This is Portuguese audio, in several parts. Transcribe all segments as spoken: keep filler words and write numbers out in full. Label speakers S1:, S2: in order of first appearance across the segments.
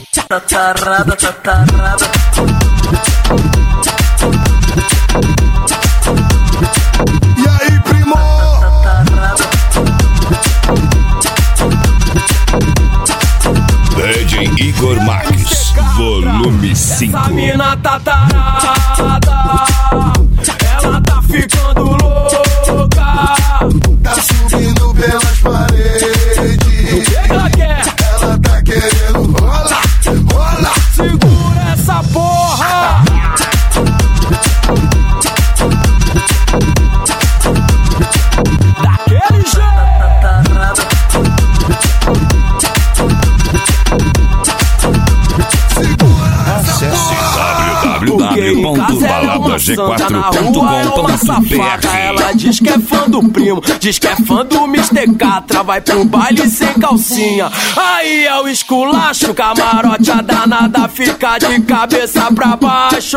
S1: Tatarada, tatarada.
S2: E aí, primo?
S3: D J Igor Marques, volume cinco.
S4: Essa mina tá tarada, ela tá ficando louca,
S2: Tá subindo pelas paredes.
S4: o que ela quer?
S2: Ela tá querendo rola, rola.
S4: Segura essa porra. Daquele jeito.
S3: Acesse w w w ponto balada g quatro ponto com ponto b r.
S4: Ela diz que é fã do primo, diz que é fã do mister Catra. Vai pro baile sem calcinha, aí é o esculacho. Camarote, a danada fica de cabeça pra baixo.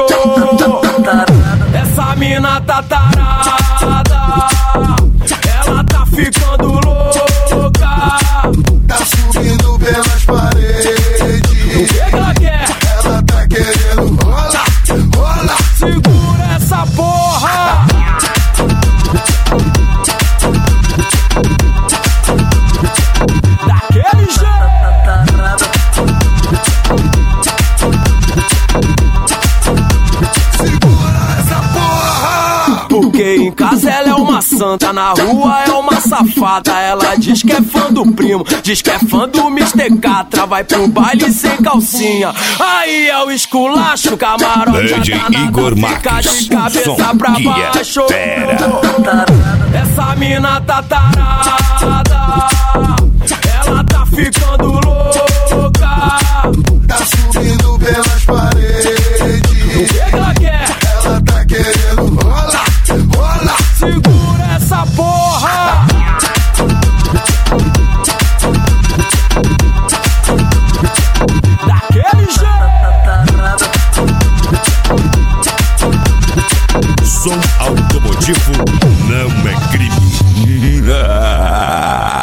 S4: Essa mina tá tarada, ela tá ficando louca,
S2: Tá subindo pelas paredes.
S4: o que ela quer?
S2: Ela tá querendo rola, rola.
S4: Segura essa porra. Daquele jeito.
S2: Segura essa porra.
S4: Porque em casa ela é uma santa, na rua é uma safada. Ela diz que é fã do primo, diz que é fã do mister Catra. Vai pro baile sem calcinha, aí é o esculacho. Camarote,
S3: D J
S4: a danada
S3: Igor
S4: fica
S3: Marques,
S4: de cabeça
S3: o som
S4: pra
S3: que é
S4: baixo.
S3: fera.
S4: Essa mina tá tarada, ela tá ficando louca,
S2: Tá subindo pelas paredes.
S4: o que ela quer?
S2: Ela tá querendo rola, rola.
S4: Segura essa porra. Daquele jeito.
S3: Som automotivo não é crime.